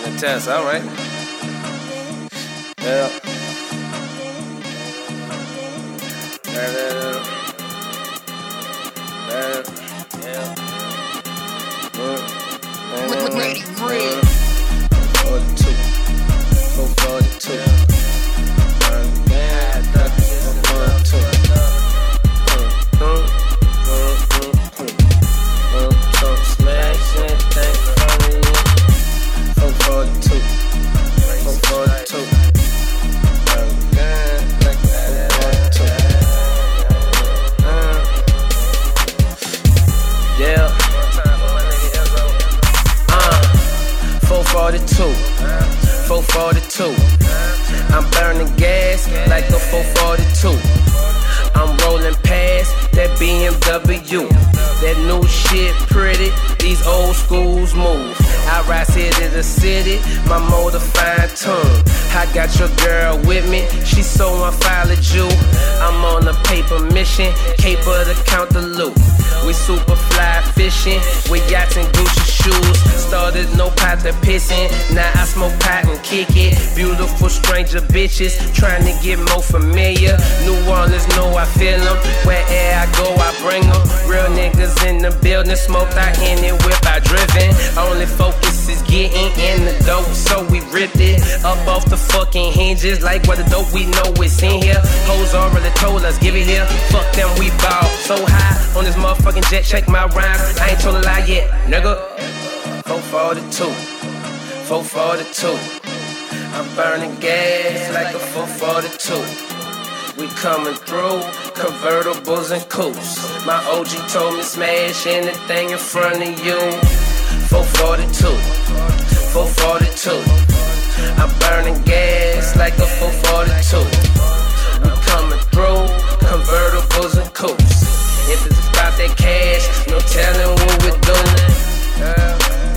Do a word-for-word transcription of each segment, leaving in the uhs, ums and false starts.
Test, all right. Yeah. Yeah. Yeah. Yeah. Ready, ready. forty-two. four forty-two. forty-two, four forty-two. I'm burning gas like a four forty-two. I'm rolling past that B M W. That new shit pretty, these old schools move. I ride city to city, my motor fine-tuned. I got your girl with me, she so unfollowed you. I'm on a paper mission, caper to count the loot. We super fly fishing, with yachts and Gucci shoes. Started no pot to pissing, now I smoke pot and kick it. Beautiful stranger bitches, trying to get more familiar. New Orleans know I feel them, wherever I go I bring them. Real niggas in the building, smoked out in it, whip I driven. Only focus is getting in the dope, so we ripped it up off the fucking hinges. Like what the dope we know it's in here. Hoes already told us, give it here. Fuck them, we ball so high on this motherfucking jet. Check my rhymes, I ain't told a lie yet, nigga. four forty-two, four forty-two. I'm burning gas like a four forty-two. We coming through, convertibles and coupes. My O G told me smash anything in front of you. four forty-two, four forty-two. I'm burning gas like a four forty-two. We coming through, convertibles and coupes. If it's about that cash, no telling what we're doing. Yeah.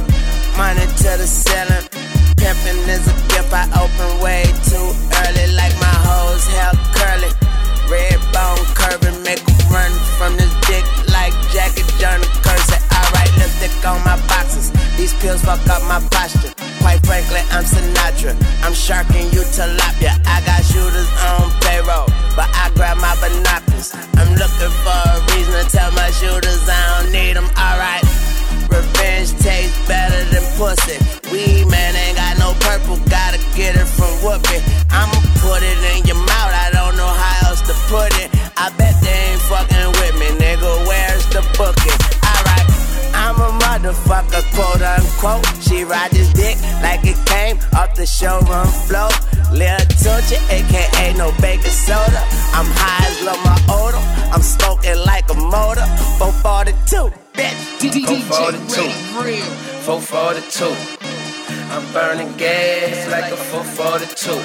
Money to the ceiling, pimping is a gift I open way too early. Like my hoes hair curly, red bone curving, make a run from this dick like Jackie Journey cursing. I write lipstick on my boxes, these pills fuck up my posture. Quite frankly, I'm Sinatra, I'm sharking you tilapia. I got shooters on payroll, but I grab my binoculars. I'm looking for a reason to tell my shooters I don't need them, alright. Revenge tastes better than pussy. Weed man ain't got no purple, gotta get it from whooping. I'ma put it in your mouth, I don't know how else to put it. I bet they ain't fucking with me, nigga, where's the booking? Alright, I'm a motherfucker, quote unquote. She ride this dick like it came off the showroom floor. Lil Tunchi, aka no baking soda. I'm high as Lamar Odom, I'm smoking like a motor. four forty-two, bitch. four forty-two, four forty-two. I'm burning gas like a four forty-two.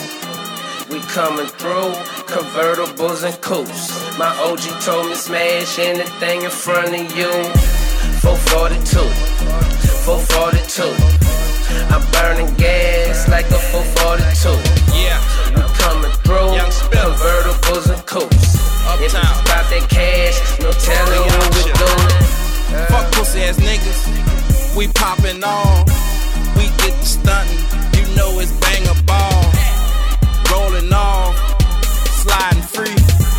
We coming through, convertibles and coupes. My O G told me smash anything in front of you. four forty-two, four forty-two. I'm burning gas like a four forty-two. Yeah, we coming through, convertibles and coupes. If it's about that cash, no telling what we're doing. Yeah. Fuck pussy ass niggas, we poppin' on. We get the stuntin', you know it's bang a ball. Rollin' off, sliding free,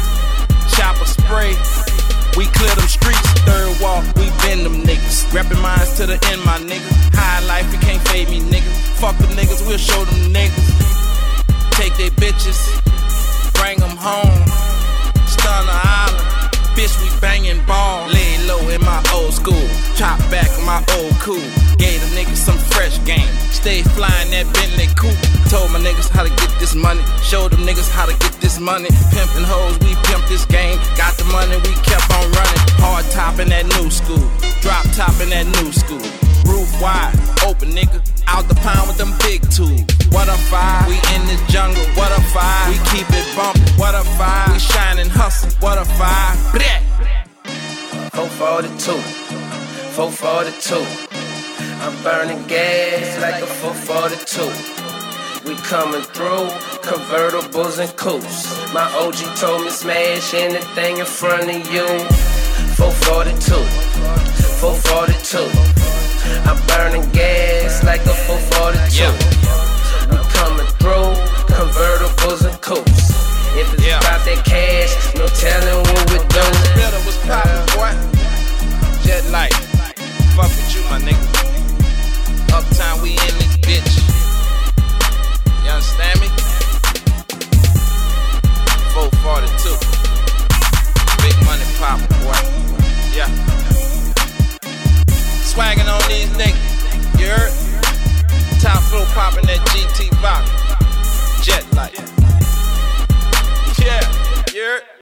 chopper spray. We clear them streets, third wall, we bend them niggas. Rapping minds to the end, my nigga. High life, you can't fade me, nigga. Fuck them niggas, we'll show them niggas. Take they bitches, bring them home. Stun the island, bitch, we bangin' ball. Lay low in my old school, chop back in my old cool. Gave the niggas some fresh game, stay flying that Bentley coupe. Told my niggas how to get this money, showed them niggas how to get this money. Pimpin' hoes, we pimp this game. Got the money, we kept on running. Hard top in that new school, drop top in that new school. Roof wide, open nigga, out the pound with them big tools. What a fire, we in this jungle, what a fire. We keep it bumpin', what a fire. We shine and hustle, what a fire. four forty-two, four forty-two. I'm burning gas like a four forty-two. We coming through, convertibles and coupes. My O G told me smash anything in front of you. four forty-two, four forty-two. I'm burning gas like a four forty-two. Yeah. swagging on these niggas. You heard? Top flow popping that G T vodka. Jet light. Yeah, you heard?